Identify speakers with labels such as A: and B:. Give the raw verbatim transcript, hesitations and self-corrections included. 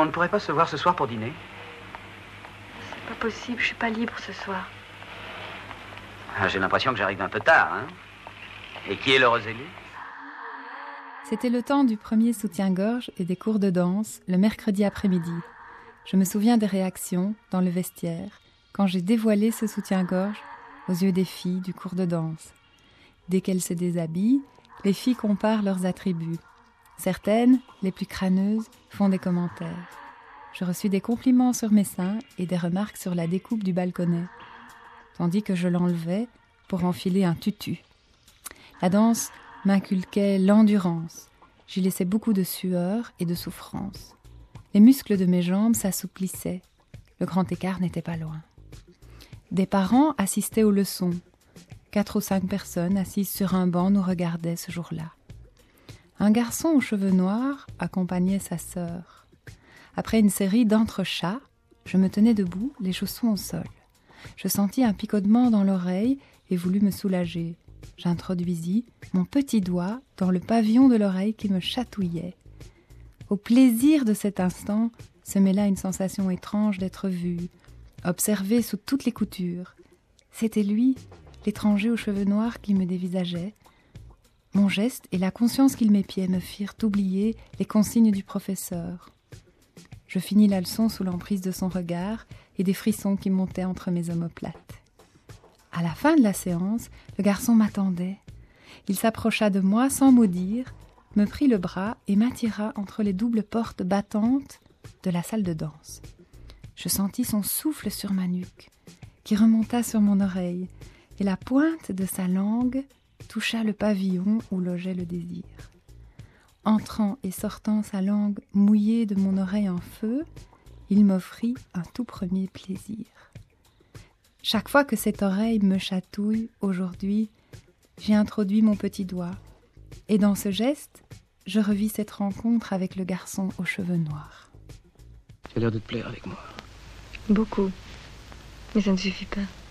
A: On ne pourrait pas se voir ce soir pour dîner?
B: C'est pas possible, je suis pas libre ce soir.
A: Ah, j'ai l'impression que j'arrive un peu tard, hein? Et qui est l'heureux élu?
C: C'était le temps du premier soutien-gorge et des cours de danse, le mercredi après-midi. Je me souviens des réactions, dans le vestiaire, quand j'ai dévoilé ce soutien-gorge aux yeux des filles du cours de danse. Dès qu'elles se déshabillent, les filles comparent leurs attributs. Certaines, les plus crâneuses, font des commentaires. Je reçus des compliments sur mes seins et des remarques sur la découpe du balconnet, tandis que je l'enlevais pour enfiler un tutu. La danse m'inculquait l'endurance. J'y laissais beaucoup de sueur et de souffrance. Les muscles de mes jambes s'assouplissaient. Le grand écart n'était pas loin. Des parents assistaient aux leçons. Quatre ou cinq personnes assises sur un banc nous regardaient ce jour-là. Un garçon aux cheveux noirs accompagnait sa sœur. Après une série d'entrechats, je me tenais debout, les chaussons au sol. Je sentis un picotement dans l'oreille et voulus me soulager. J'introduisis mon petit doigt dans le pavillon de l'oreille qui me chatouillait. Au plaisir de cet instant se mêla une sensation étrange d'être vue, observée sous toutes les coutures. C'était lui, l'étranger aux cheveux noirs qui me dévisageait. Mon geste et la conscience qu'il m'épiait me firent oublier les consignes du professeur. Je finis la leçon sous l'emprise de son regard et des frissons qui montaient entre mes omoplates. À la fin de la séance, le garçon m'attendait. Il s'approcha de moi sans mot dire, me prit le bras et m'attira entre les doubles portes battantes de la salle de danse. Je sentis son souffle sur ma nuque, qui remonta sur mon oreille, et la pointe de sa langue toucha le pavillon où logeait le désir. Entrant et sortant sa langue mouillée de mon oreille en feu, il m'offrit un tout premier plaisir. Chaque fois que cette oreille me chatouille, aujourd'hui, j'ai introduit mon petit doigt, et dans ce geste, je revis cette rencontre avec le garçon aux cheveux noirs.
D: Tu as l'air de te plaire avec moi.
B: Beaucoup. Mais ça ne suffit pas.